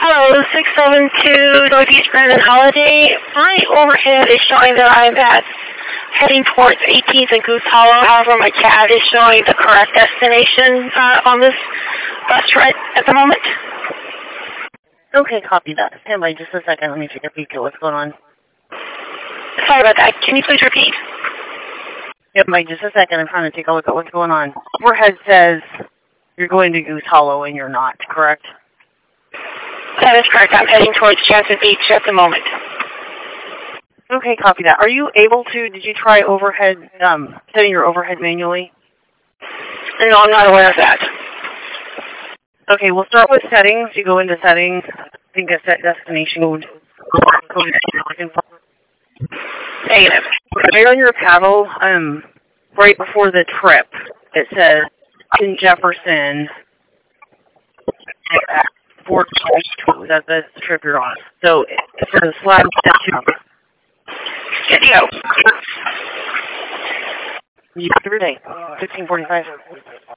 Hello, 672 Northeast Brandon Holiday. My overhead is showing that I'm heading towards 18th and Goose Hollow. However, my CAD is showing the correct destination on this bus right at the moment. Okay, copy that. Stand by just a second. Let me take a peek at what's going on. Sorry about that. Can you please repeat? Yep, by just a second. I'm trying to take a look at what's going on. Overhead says you're going to Goose Hollow and you're not, correct? That is correct. I'm heading towards Jansen Beach at the moment. Okay, copy that. Are you able to, did you try overhead, setting your overhead manually? No, I'm not aware of that. Okay, we'll start with settings. You go into settings. I think a set destination code you're looking for. Negative. Right on your paddle, right before the trip, it says in Jefferson at 422. That's the trip you're on. So it says slide step 2. Video. You have 3 day, 1645.